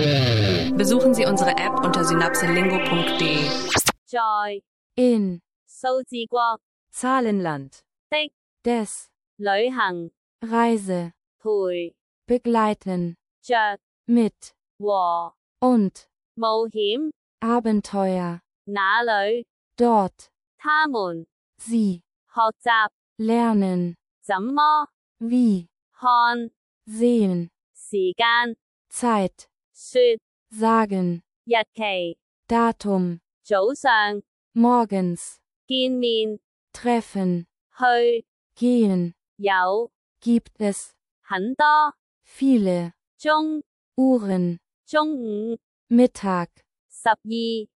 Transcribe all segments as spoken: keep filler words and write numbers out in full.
Besuchen Sie unsere App unter synapselingo punkt de. 在 in 數字國 Zahlenland 的 des 旅行 Reise 陪 begleiten 着 mit 和 und 冒險 Abenteuer 那裏 dort 他們 sie 學習 lernen 怎麼 wie 看 sehen 時間 Zeit 說 sagen 日期 Datum 早上 morgens 見面 treffen 去 gehen 有 gibt es 很多 viele 中 Uhren 中午 Mittag 十二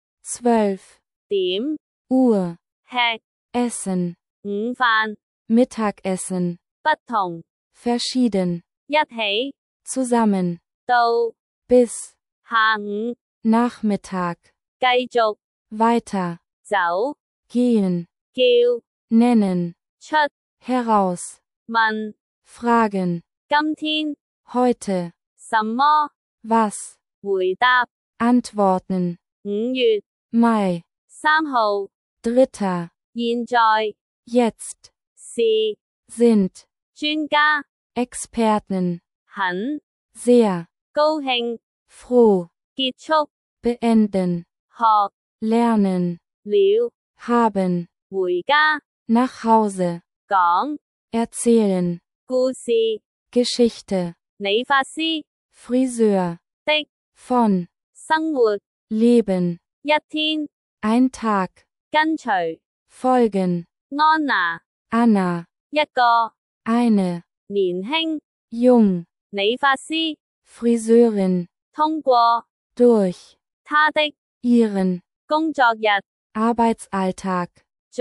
zwölf 點 Uhr 吃 Essen 午飯 Mittagessen 不同 verschieden 一起 zusammen 到 bis 下午 Nachmittag 繼續 weiter 走 gehen 叫 nennen 出 heraus 問 fragen 今天 heute 什麼 was 回答 antworten 五月 Mai 三號 dritter 現在 jetzt 是 sind 專家 Experten 很 sehr 高興 froh 結束 beenden 學 lernen 了 haben 回家 nach Hause 講 erzählen 故事 Geschichte 理髮師 Friseur 的 von 生活 Leben 一天 ein Tag 跟隨 folgen 安娜 Anna 一個 eine 年輕 jung 理髮師 Friseurin 通過 durch 他的 ihren 工作日 Arbeitsalltag 在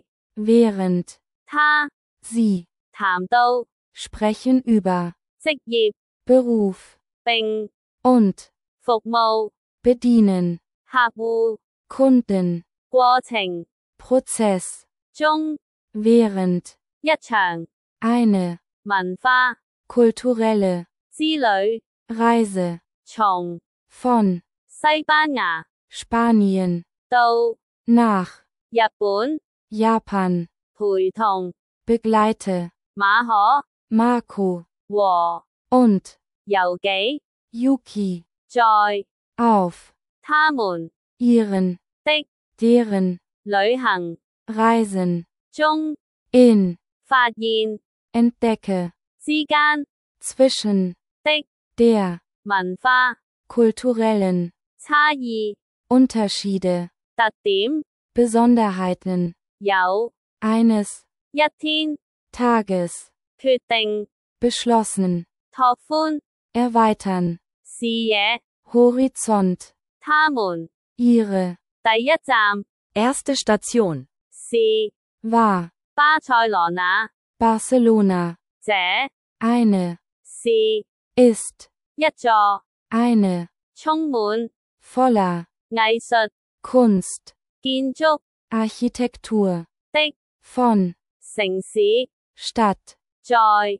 während 他 sie 談到 sprechen über 職業 Beruf 並 und 服務 bedienen 客戶 Kunden 過程 Prozess 中 während 一場 eine 文化 kulturelle 之旅 Reise 從 von 西班牙 Spanien 到 nach 日本 Japan 陪同 begleite 馬可 Marco 和 und 遊記 Yuki 在 auf 他們 ihren 的 deren 旅行 Reisen 中 in 發現 entdecke 之間 zwischen 的 der 文化 kulturellen 差異 Unterschiede 特點 Besonderheiten 有 eines 一天 Tages 決定 beschlossen 拓寬 erweitern 視野 Horizont 他們 ihre 第一站 erste Station 是 war 巴塞羅那 Barcelona 這 eine 是 ist 一座 eine 充滿 voller 藝術 Kunst 建築 Architektur 的 von 城市 Stadt 在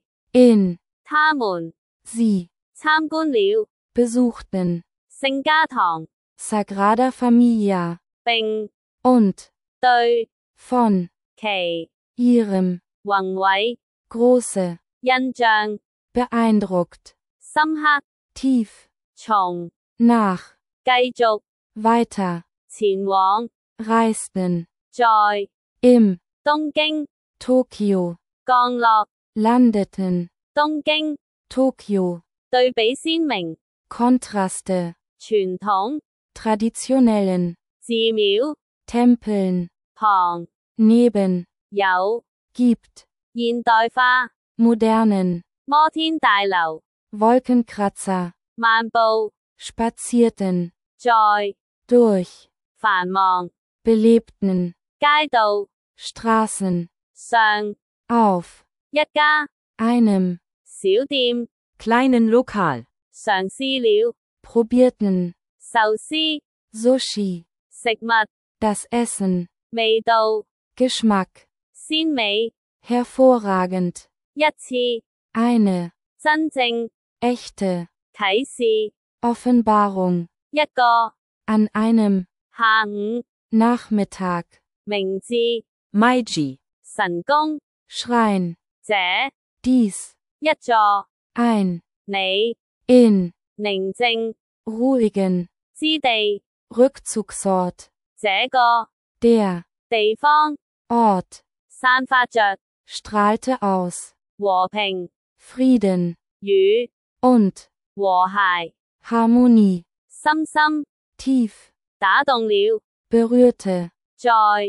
in 他們 sie 參觀了 besuchten 聖家堂 Sagrada Familia 並 und 對 von 其 ihrem 宏偉 große 印象 beeindruckt 深刻 tief 從 nach 繼續 weiter 前往 reisten 在 im 東京 Tokio 降落 landeten 東京 Tokio 對比鮮明 Kontraste 傳統寺 traditionellen 廟 Tempeln 旁 neben 有 gibt 現代化 modernen 摩天大樓 Wolkenkratzer 漫步 spazierten 在 durch 繁忙 belebten 街道 Straßen 上 auf 一家 einem 小店 kleinen Lokal 嘗試了 probierten 壽司 Sushi 食物 das Essen 味道 Geschmack 鮮美 hervorragend 一次 eine 真正 echte 啟示 Offenbarung. 一個 An einem 下午 Nachmittag. 明治 Meiji. 神宮 Schrein. 這 Dies. 一座 Ein. 你 In. 寧靜 Ruhigen. 之地 Rückzugsort. 這個 Der. 地方 Ort. 散發着 Strahlte aus. 和平 Frieden. 與 Und. 和諧 Harmonie. 深深 Tief. 打動了 Berührte. 在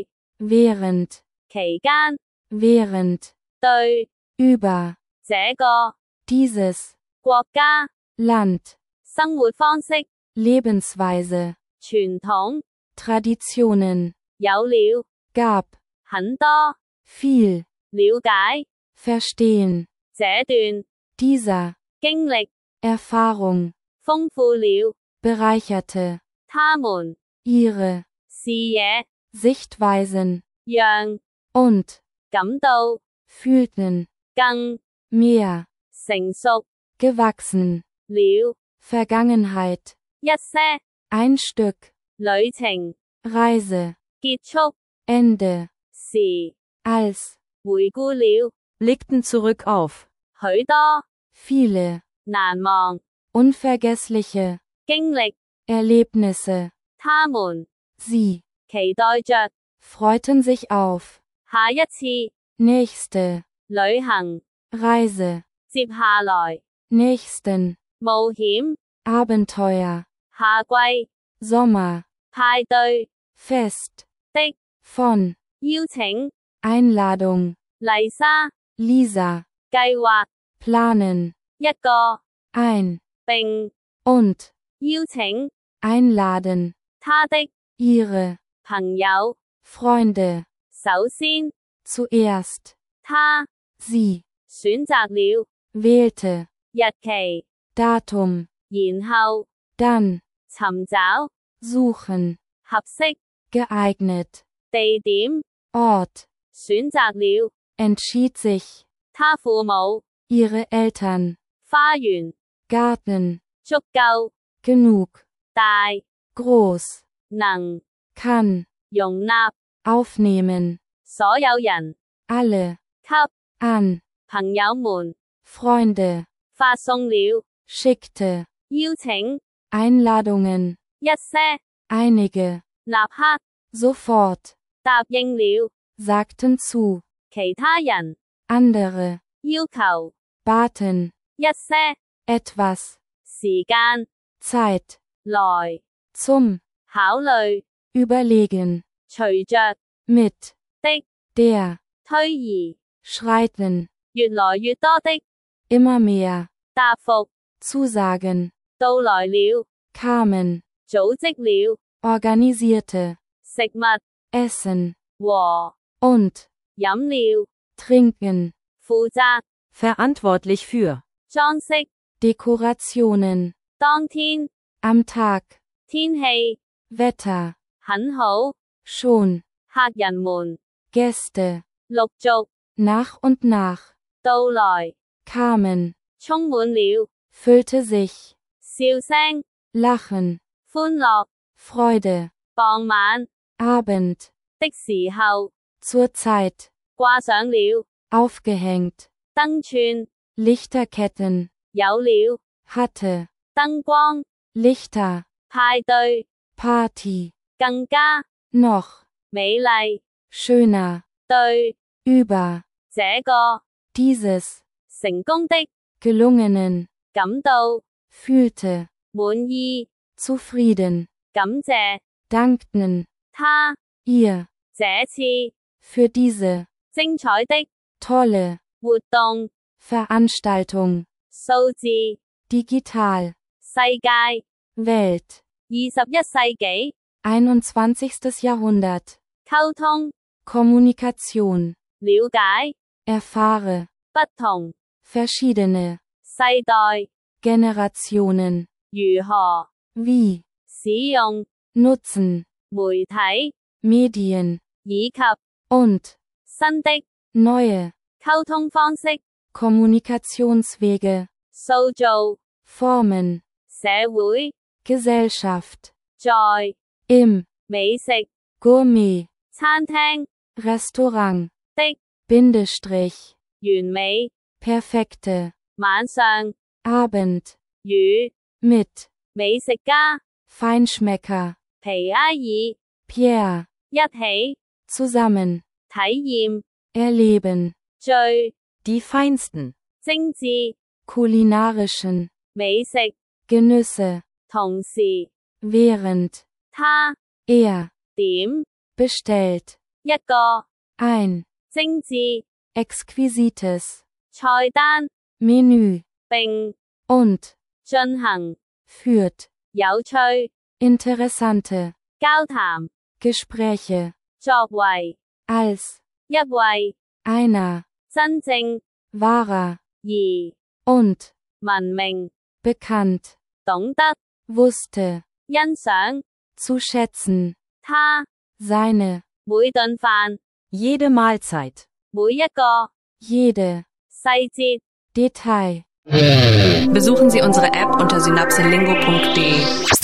Während. 期間 Während. 對 Über. 這個 Dieses. 國家 Land. 生活方式 Lebensweise. 傳統 Traditionen. 有了 Gab. 很多 Viel. 了解 Verstehen. 這段 Dieser. 經歷 Erfahrung. 豐富了 Bereicherte. 他們 Ihre. 視野 Sichtweisen. 讓 Und. 感到 Fühlten. 更 Mehr. 成熟 Gewachsen. 了 Vergangenheit. 一些 Ein Stück. 旅程 Reise. 結束 Ende. 時 Als. 回顧了 Blickten zurück auf. 許多 Viele. 難忘 Unvergessliche. 經歷 Erlebnisse. 他們 Sie. 期待着 Freuten sich auf. 下一次 Nächste. 旅行 Reise. 接下來 Nächsten. 冒險 Abenteuer. 夏季 Sommer. 派對 Fest. 的 Von. 邀請 Einladung. 麗莎 Lisa. 計劃 Planen. 一個 Ein. 並 Und. 邀請 Einladen. 他的 Ihre. 朋友 Freunde. 首先 Zuerst. 他 Sie. 選擇了 Wählte. 日期 Datum. 然後 Dann. 尋找 Suchen. 合適 Geeignet. 地點 Ort. 選擇了 Entschied sich. 他父母 Ihre Eltern. 花園 Garten. 足夠 Genug. 大 Groß. 能 Kann. 容納 Aufnehmen. 所有人 Alle. 給 An. 朋友們 Freunde. 發送了 Schickte. 邀請 Einladungen. 一些 Einige. 立刻 Sofort. 答應了 Sagten zu. 其他人 Andere. 要求 Baten. 一些 Etwas. 時間 Zeit. 來 Zum. 考慮 Überlegen. 隨着 Mit. 的 Der. 推移 Schreiten. 越來越多的 Immer mehr. 答覆 Zusagen. 到來了 Kamen. 組織了 Organisierte. 食物 Essen. 和 Und. 飲料 Trinken. 負責 Verantwortlich für. 裝飾 Dekorationen. 當天 Am Tag. 天氣 Wetter. 很好 Schon. 客人們 Gäste. 陸續 Nach und nach. 到來 Kamen. 充滿了 Füllte sich. 笑聲 Lachen. 歡樂 Freude. 傍晚 Abend. 的時候 Zur Zeit. 掛上了 Aufgehängt. 燈串 Lichterketten. 有了 Hatte. 燈光 Lichter. 派對 Party. 更加 Noch. 美麗 Schöner. 對 Über. 這個成 Dieses. 功的 Gelungenen. 感到 Fühlte. 滿意 Zufrieden. 感謝 Dankten. 他 Ihr. 這次 Für diese. 精彩的 Tolle. 活動 Veranstaltung. 數字 Digital. 世界 Welt. 二十一世紀 einundzwanzigstes Jahrhundert. 溝通 Kommunikation. 了解 Erfahre. 不同 Verschiedene. 世代 Generationen. 如何 Wie. 使用 Nutzen. 媒體 Medien. 以及 Und. 新的 Neue. 溝通方式 Kommunikationswege. 塑造 Formen. 社會 Gesellschaft, 在 im, 美食 Gourmet, 餐廳 Restaurant, 的 Bindestrich, 完美 perfekte, 晚上 Abend, 與 mit, 美食家 Feinschmecker, 皮埃爾 Pierre, 一起 zusammen, 體驗 erleben, 最 Die feinsten. 精緻 kulinarischen, 美食 Genüsse, 同時 während, 他 er, 點 bestellt, 一個 ein, 精緻 exquisites, 菜單 Menü, 並 und, 進行 führt, 有趣 interessante, 交談 Gespräche, 作為 als, 一位 einer, 真正 wahrer, 而 und, 聞名 bekannt, 懂得 wusste, 欣賞 zu schätzen, 他 seine, 每頓飯 Jede Mahlzeit. 每一個 jede, 細節 Detail. Besuchen Sie unsere App unter synapselingo punkt de.